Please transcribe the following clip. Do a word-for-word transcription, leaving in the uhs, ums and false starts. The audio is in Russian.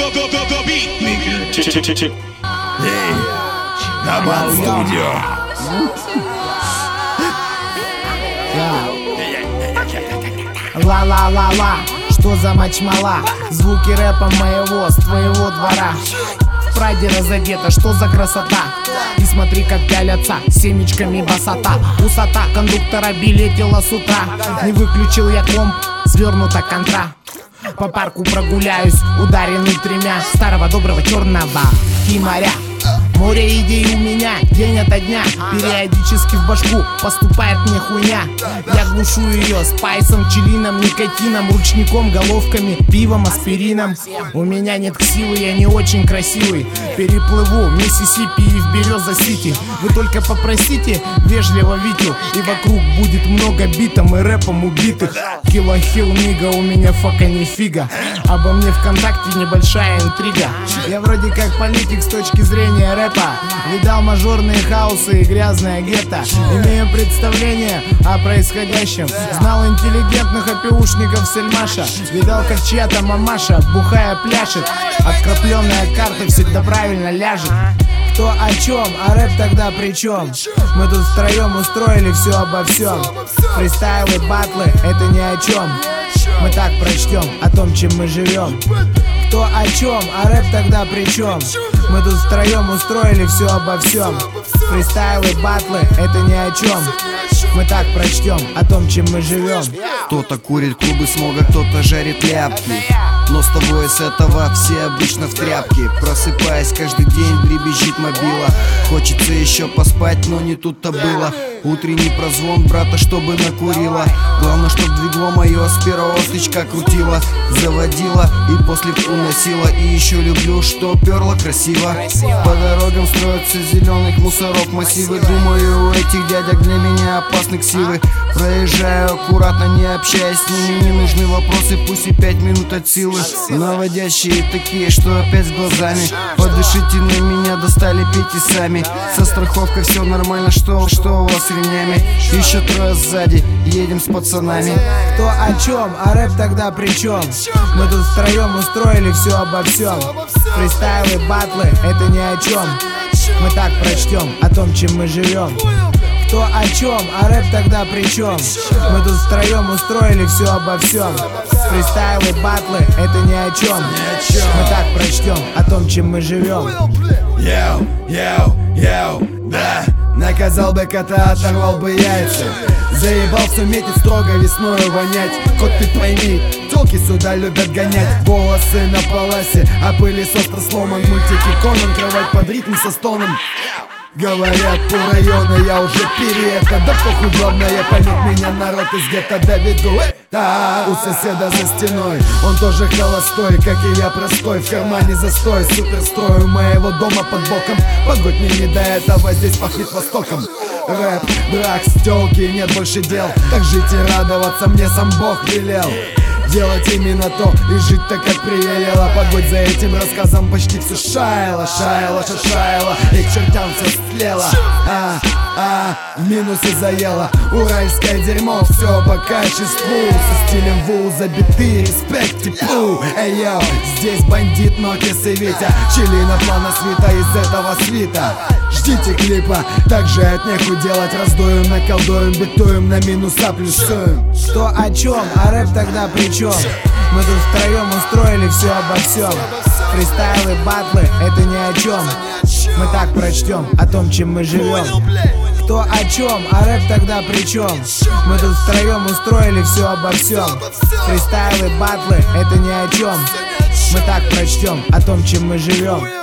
Эй, Набан Студио. Ла-ла-ла-ла, что за мочмала? Звуки рэпа моего с твоего двора. В Праде разодета, что за красота? И смотри, как пялятся семечками басота. Усота кондуктора билетела с утра. Не выключил я комп, свернута контра. По парку прогуляюсь, ударенный тремя старого доброго черного кимаря. Море идей у меня день ото дня. Периодически в башку поступает мне хуйня. Я глушу ее спайсом, пчелином, никотином, ручником, головками, пивом, аспирином. У меня нет ксивы, я не очень красивый. Переплыву Миссисипи и в Береза-Сити. Вы только попросите вежливо Витю, и вокруг будет много битом и рэпом убитых. Килохил мига, у меня фака не фига. Обо мне ВКонтакте небольшая интрига. Я вроде как политик с точки зрения рэпа. Видал мажорные хаусы и грязное гетто. Имею представление о происходящем. Знал интеллигентных опиушников Сельмаша. Видал, как чья-то мамаша, бухая, пляшет. Открапленная карта всегда правильно ляжет. Кто о чем, а рэп тогда при чем? Мы тут втроем устроили все обо всем. Фристайлы, батлы, это ни о чем. Мы так прочтем о том, чем мы живем. Кто о чем, а рэп тогда при чем? Мы тут втроем устроили все обо всем. Фристайлы, батлы, это ни о чем. Мы так прочтем о том, чем мы живем. Кто-то курит клубы смога, кто-то жарит ляпки. Но с того и с этого все обычно в тряпке. Просыпаясь каждый день, дребезжит мобила. Хочется еще поспать, но не тут-то было. Утренний прозвон брата, чтобы накурила. Главное, чтоб двигло мое с первого стычка крутило. Заводила и после уносила. И еще люблю, что перло красиво. По дорогам строятся зеленых мусоров массивы. Думаю, у этих дядек для меня опасны ксивы. Проезжаю аккуратно, не общаясь с ними. Не нужны вопросы, пусть и пять минут от силы. Наводящие такие, что опять с глазами. Подышите на меня, достали, пейте сами. Со страховкой все нормально, что, что у вас с ремнями? Еще трое сзади, едем с пацанами. Кто о чем, а рэп тогда при чем? Мы тут втроем устроили все обо всем. Фристайлы, батлы, это ни о чем. Мы так прочтем о том, чем мы живем. Кто о чем, а рэп тогда при чем? Мы тут втроем устроили все обо всем. Фристайлы, батлы, это ни о чем. Мы так прочтем о том, чем мы живем. Йоу, йоу, йоу, да. Наказал бы кота, оторвал бы яйца. Заебал все метить, строго весною вонять. Кот, ты пойми, тёлки сюда любят гонять. Волосы на паласе, а пылесос сломан. Мультики Конан, кровать под ритм со стоном. Говорят, по району я уже переехал. Да похуй, главное, понять меня народ из гетто доведу. Да, у соседа за стеной он тоже холостой, как и я простой. В кармане застой, суперстрой у моего дома под боком. Погодь, мне не до этого, здесь пахнет Востоком. Рэп, дракс, тёлки, нет больше дел. Так жить и радоваться мне сам Бог велел. Делать именно то и жить так, как приело. Погодь, за этим рассказом почти все шаяло. Шаяло, шашаяло, и к чертям все стлело. А, а, в минусе заело. Уральское дерьмо, все по качеству. Со стилем ву, забиты, респект теплу. Эй, йоу, здесь бандит, Нокис и Витя. Чилина плана свита из этого свита. Ждите клипа, также от нехуй делать. Раздуем, наколдуем, битуем, на минуса плюсуем. Кто о чем, а рэп тогда при чем? Мы тут втроем устроили все обо всем. Фристайлы, батлы, это ни о чем. Мы так прочтем о том, чем мы живем. Кто о чем, а рэп тогда при чем? Мы тут втроем устроили все обо всем. Фристайлы, батлы, это ни о чем. Мы так прочтем о том, чем мы живем.